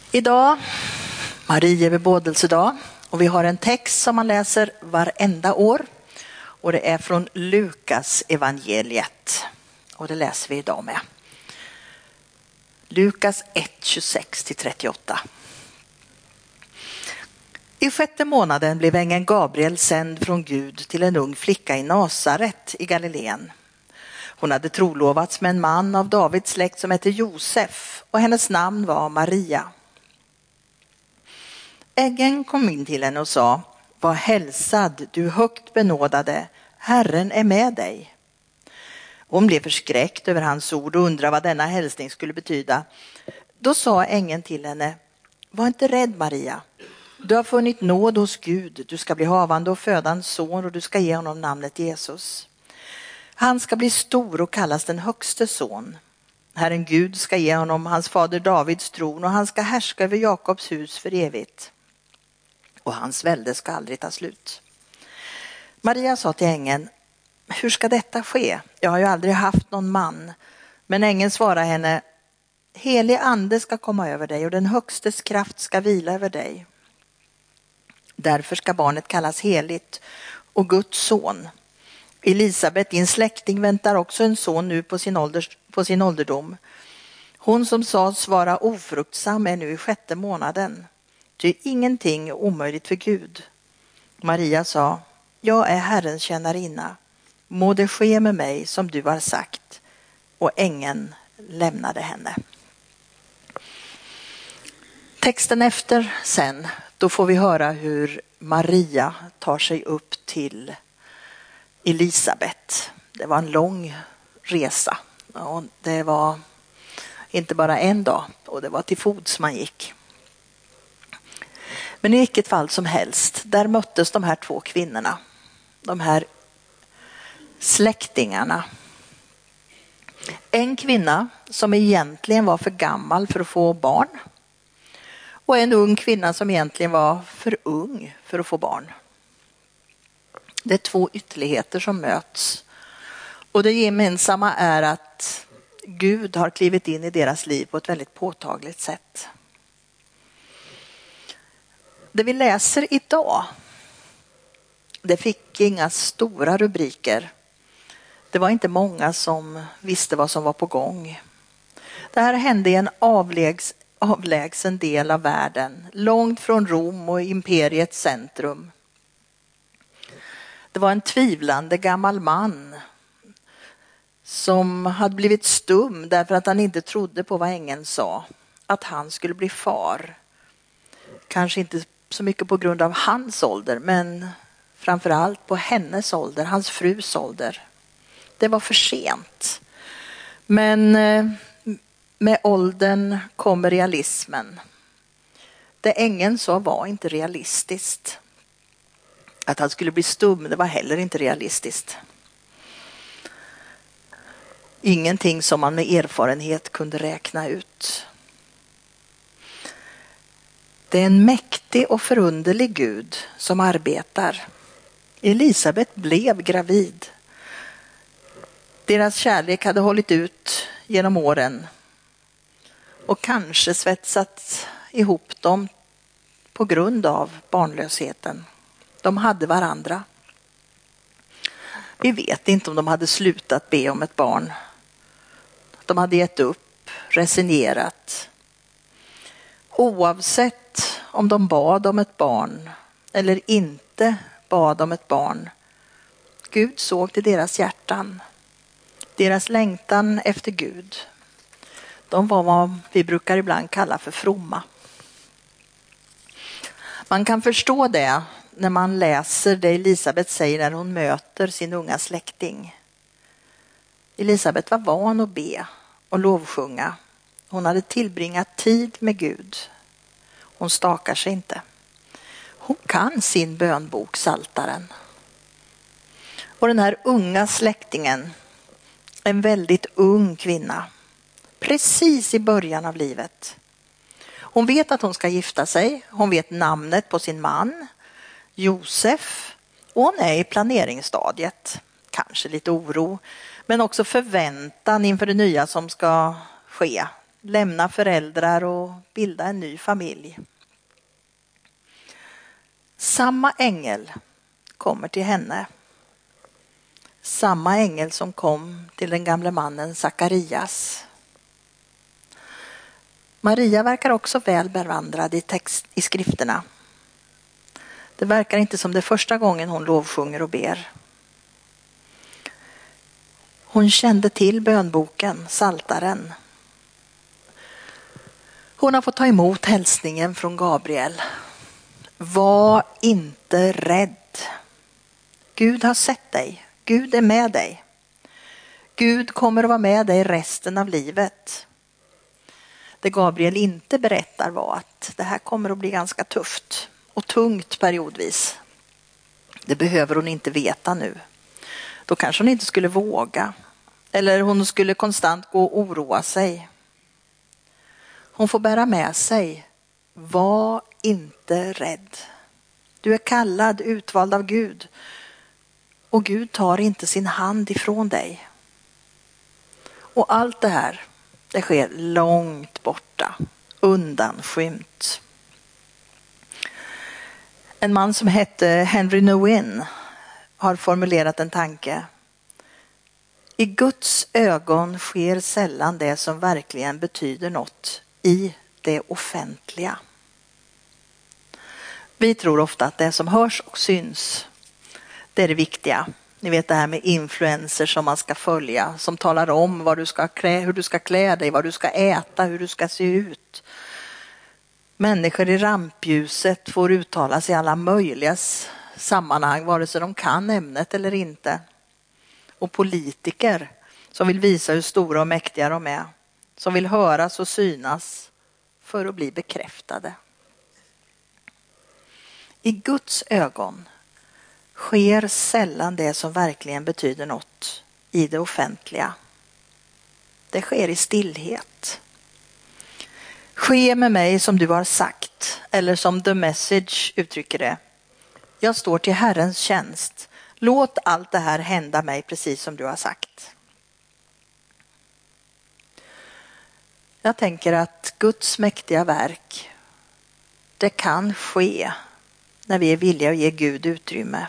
Idag, Marie bebådelsedag, och vi har en text som man läser varenda år. Och det är från Lukas evangeliet. Och det läser vi idag med. Lukas 1, 26-38. I 6:e månaden blev ängeln Gabriel sänd från Gud till en ung flicka i Nasaret i Galileen. Hon hade trolovats med en man av Davids släkt som hette Josef, och hennes namn var Maria. Ängeln kom in till henne och sa: var hälsad, du högt benådade, Herren är med dig. Hon blev förskräckt över hans ord och undrade vad denna hälsning skulle betyda. Då sa ängeln till henne: var inte rädd, Maria. Du har funnit nåd hos Gud. Du ska bli havande och föda en son, och du ska ge honom namnet Jesus. Han ska bli stor och kallas den högste son. Herren Gud ska ge honom hans fader Davids tron, och han ska härska över Jakobs hus för evigt. Och hans välde ska aldrig ta slut. Maria sa till ängeln: hur ska detta ske? Jag har ju aldrig haft någon man. Men ängeln svarade henne: helig ande ska komma över dig, och den högstes kraft ska vila över dig. Därför ska barnet kallas heligt och Guds son. Elisabet, din släkting, väntar också en son nu på sin ålderdom. Hon som sades vara ofruktsam är nu i 6:e månaden. Ty ingenting är omöjligt för Gud. Maria sa: jag är Herrens tjänarinna. Må det ske med mig som du har sagt. Och ängeln lämnade henne. Texten efter sen, då får vi höra hur Maria tar sig upp till Elisabet. Det var en lång resa. Och det var inte bara en dag, och det var till fots man gick. Men i vilket fall som helst, där möttes de här två kvinnorna. De här släktingarna. En kvinna som egentligen var för gammal för att få barn. Och en ung kvinna som egentligen var för ung för att få barn. Det är två ytterligheter som möts. Och det gemensamma är att Gud har klivit in i deras liv på ett väldigt påtagligt sätt. Det vi läser idag, det fick inga stora rubriker. Det var inte många som visste vad som var på gång. Det här hände i en avlägsen del av världen, långt från Rom och imperiets centrum. Det var en tvivlande gammal man som hade blivit stum därför att han inte trodde på vad ängeln sa, att han skulle bli far. Kanske inte så mycket på grund av hans ålder, men framförallt på hennes ålder, hans frus ålder. Det var för sent. Men med åldern kommer realismen. Det ängeln sa var inte realistiskt. Att han skulle bli stum, det var heller inte realistiskt. Ingenting som man med erfarenhet kunde räkna ut. Det är en mäktig och förunderlig Gud som arbetar. Elisabet blev gravid. Deras kärlek hade hållit ut genom åren. Och kanske svetsat ihop dem på grund av barnlösheten. De hade varandra. Vi vet inte om de hade slutat be om ett barn. De hade gett upp, resignerat. Oavsett om de bad om ett barn eller inte bad om ett barn. Gud såg till deras hjärtan. Deras längtan efter Gud. De var vad vi brukar ibland kalla för fromma. Man kan förstå det när man läser det Elisabet säger när hon möter sin unga släkting. Elisabet var van att be och lovsjunga. Hon hade tillbringat tid med Gud. Hon stakar sig inte. Hon kan sin bönbok, Psaltaren. Och den här unga släktingen, en väldigt ung kvinna, precis i början av livet. Hon vet att hon ska gifta sig. Hon vet namnet på sin man, Josef. Och hon är i planeringsstadiet. Kanske lite oro, men också förväntan inför det nya som ska ske. lämna föräldrar och bilda en ny familj. Samma ängel kommer till henne. Samma ängel som kom till den gamle mannen Sakarias. Maria verkar också väl bevandrad i skrifterna. Det verkar inte som det första gången hon lovsjunger och ber. Hon kände till bönboken, Saltaren. Hon har fått ta emot hälsningen från Gabriel. Var inte rädd. Gud har sett dig. Gud är med dig. Gud kommer att vara med dig resten av livet. Det Gabriel inte berättar var att det här kommer att bli ganska tufft och tungt periodvis. Det behöver hon inte veta nu. Då kanske hon inte skulle våga. Eller hon skulle konstant gå och oroa sig. Hon får bära med sig. Var inte rädd. Du är kallad, utvald av Gud. Och Gud tar inte sin hand ifrån dig. Och allt det här, det sker långt borta. Undanskymt. En man som hette Henry Nouwen har formulerat en tanke. I Guds ögon sker sällan det som verkligen betyder något i det offentliga. Vi tror ofta att det som hörs och syns, det är det viktiga. Ni vet det här med influencers som man ska följa, som talar om hur du ska klä dig, vad du ska äta, hur du ska se ut. Människor i rampljuset får uttala sig i alla möjliga sammanhang, vare sig de kan ämnet eller inte. Och politiker som vill visa hur stora och mäktiga de är, som vill höras och synas för att bli bekräftade. I Guds ögon sker sällan det som verkligen betyder något i det offentliga. Det sker i stillhet. Ske med mig som du har sagt, eller som The Message uttrycker det. Jag står till Herrens tjänst. Låt allt det här hända mig precis som du har sagt. Jag tänker att Guds mäktiga verk, det kan ske när vi är villiga att ge Gud utrymme.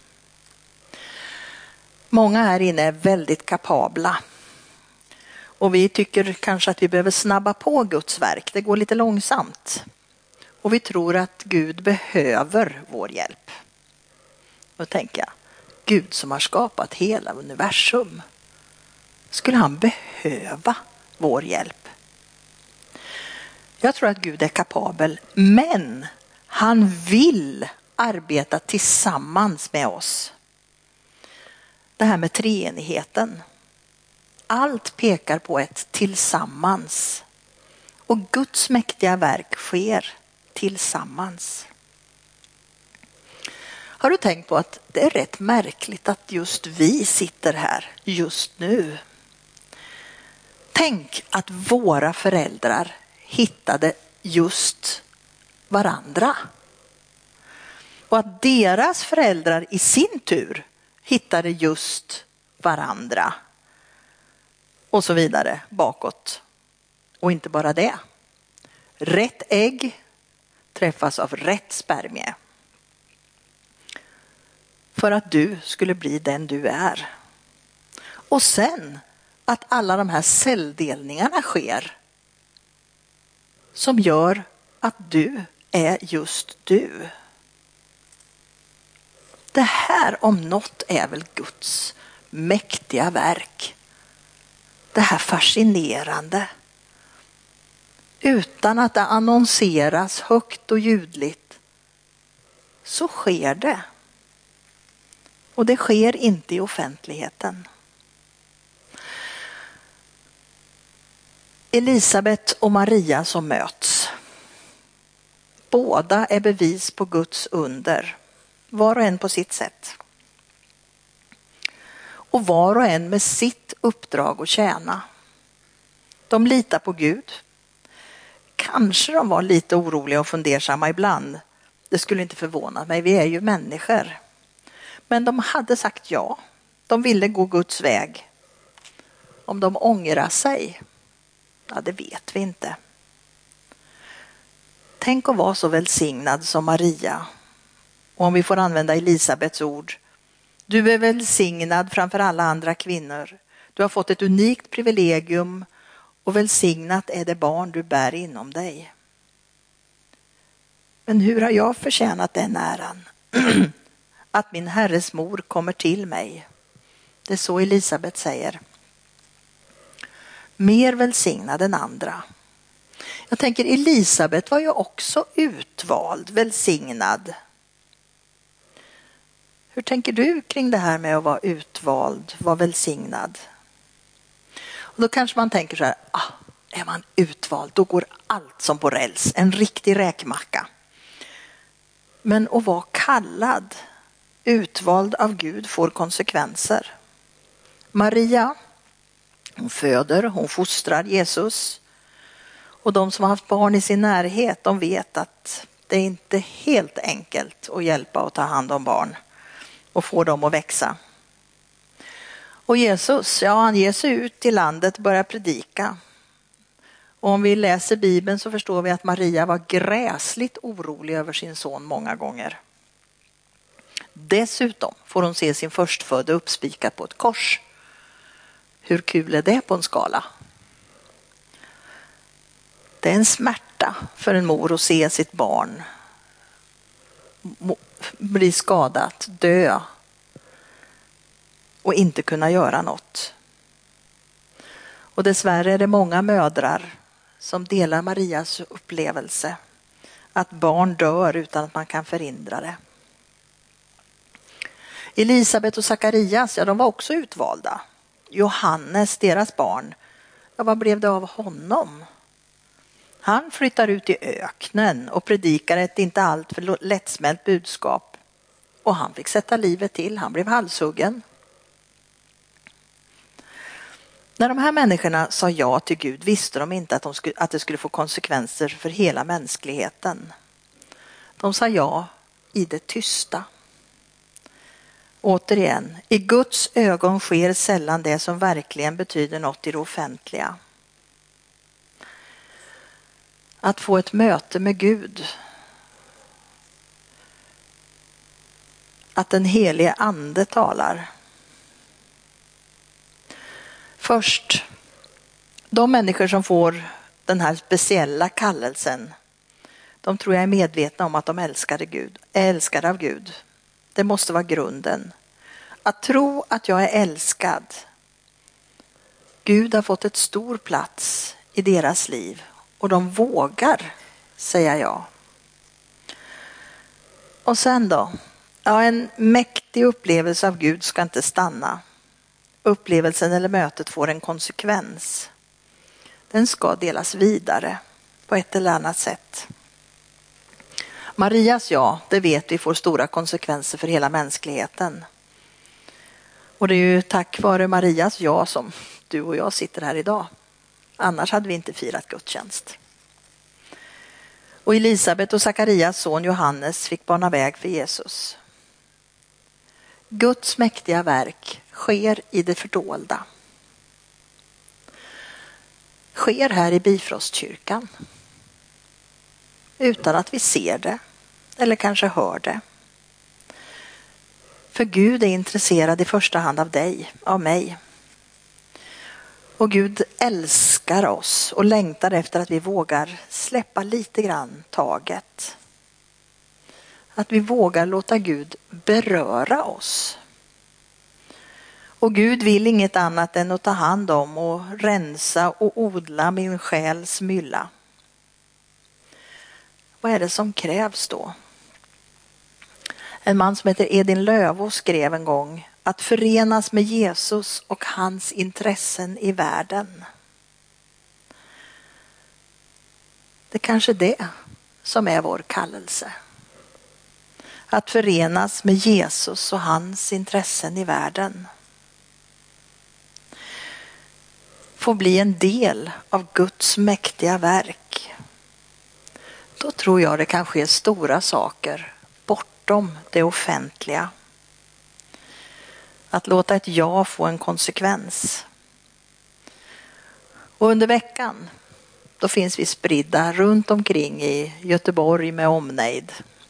Många här inne är väldigt kapabla. Och vi tycker kanske att vi behöver snabba på Guds verk. Det går lite långsamt. Och vi tror att Gud behöver vår hjälp. Då tänker jag, Gud som har skapat hela universum. Skulle han behöva vår hjälp? Jag tror att Gud är kapabel, men han vill arbeta tillsammans med oss. Det här med treenigheten. Allt pekar på ett tillsammans. Och Guds mäktiga verk sker tillsammans. Har du tänkt på att det är rätt märkligt att just vi sitter här just nu? Tänk att våra föräldrar hittade just varandra. Och att deras föräldrar i sin tur hittade just varandra. Och så vidare bakåt. Och inte bara det. Rätt ägg träffas av rätt spermie. För att du skulle bli den du är. Och sen att alla de här celldelningarna sker. Som gör att du är just du. Det här om något är väl Guds mäktiga verk. Det här fascinerande. Utan att det annonseras högt och ljudligt så sker det. Och det sker inte i offentligheten. Elisabet och Maria som möts. Båda är bevis på Guds under. Var och en på sitt sätt. Och var och en med sitt uppdrag att tjäna. De litar på Gud. Kanske de var lite oroliga och fundersamma ibland. Det skulle inte förvåna mig, vi är ju människor. Men de hade sagt ja. De ville gå Guds väg. Om de ångrar sig, Ja, det vet vi inte. Tänk att vara så välsignad som Maria. Och om vi får använda Elisabets ord. Du är välsignad framför alla andra kvinnor. Du har fått ett unikt privilegium och välsignat är det barn du bär inom dig. Men hur har jag förtjänat den äran? Att min Herres mor kommer till mig. Det är så Elisabet säger. Mer välsignad än andra. Jag tänker Elisabet var ju också utvald, välsignad. Hur tänker du kring det här med att vara utvald, vara välsignad? Och då kanske man tänker så här, är man utvald då går allt som på räls, en riktig räkmacka. Men att vara kallad, utvald av Gud får konsekvenser. Maria, hon föder, hon fostrar Jesus. Och de som har haft barn i sin närhet, de vet att det är inte helt enkelt att hjälpa och ta hand om barn och få dem att växa. Och Jesus, han ger sig ut i landet och börjar predika. Och om vi läser Bibeln så förstår vi att Maria var gräsligt orolig över sin son många gånger. Dessutom får hon se sin förstfödde uppspikad på ett kors. Hur kul är det på en skala? Det är en smärta för en mor att se sitt barn bli skadat, dö och inte kunna göra något. Och dessvärre är det många mödrar som delar Marias upplevelse att barn dör utan att man kan förhindra det. Elisabet och Sakarias, de var också utvalda. Johannes, deras barn, vad blev det av honom? Han flyttar ut i öknen och predikar ett inte alltför lättsmält budskap. Och han fick sätta livet till, han blev halshuggen. När de här människorna sa ja till Gud visste de inte att det skulle få konsekvenser för hela mänskligheten. De sa ja i det tysta. Återigen, i Guds ögon sker sällan det som verkligen betyder något i det offentliga. Att få ett möte med Gud. Att den helige ande talar. Först, de människor som får den här speciella kallelsen, de tror jag är medvetna om att de är älskade av Gud. Det måste vara grunden. Att tro att jag är älskad. Gud har fått ett stor plats i deras liv och de vågar säga ja. Och sen då? Ja, en mäktig upplevelse av Gud ska inte stanna. Upplevelsen eller mötet får en konsekvens. Den ska delas vidare på ett eller annat sätt. Marias ja, det vet vi får stora konsekvenser för hela mänskligheten. Och det är ju tack vare Marias ja som du och jag sitter här idag. Annars hade vi inte firat gudstjänst. Och Elisabet och Sakarias son Johannes fick bana väg för Jesus. Guds mäktiga verk sker i det fördolda. Sker här i Bifrostkyrkan. Utan att vi ser det eller kanske hör det. För Gud är intresserad i första hand av dig, av mig. Och Gud älskar oss och längtar efter att vi vågar släppa lite grann taget. Att vi vågar låta Gud beröra oss. Och Gud vill inget annat än att ta hand om och rensa och odla min själs mylla. Vad är det som krävs då? En man som heter Edin Löfvo skrev en gång att förenas med Jesus och hans intressen i världen. Det är kanske det som är vår kallelse. Att förenas med Jesus och hans intressen i världen. Få bli en del av Guds mäktiga verk. Då tror jag det kan ske stora saker bortom det offentliga. Att låta ett ja få en konsekvens. Och under veckan då finns vi spridda runt omkring i Göteborg med omnejd.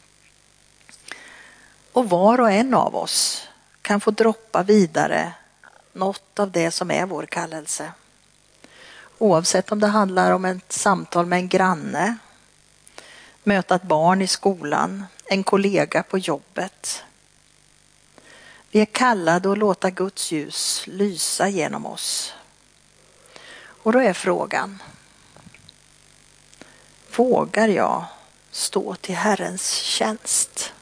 Och var och en av oss kan få droppa vidare något av det som är vår kallelse. Oavsett om det handlar om ett samtal med en granne, möta ett barn i skolan, en kollega på jobbet. Vi är kallade att låta Guds ljus lysa genom oss. Och då är frågan: vågar jag stå till Herrens tjänst?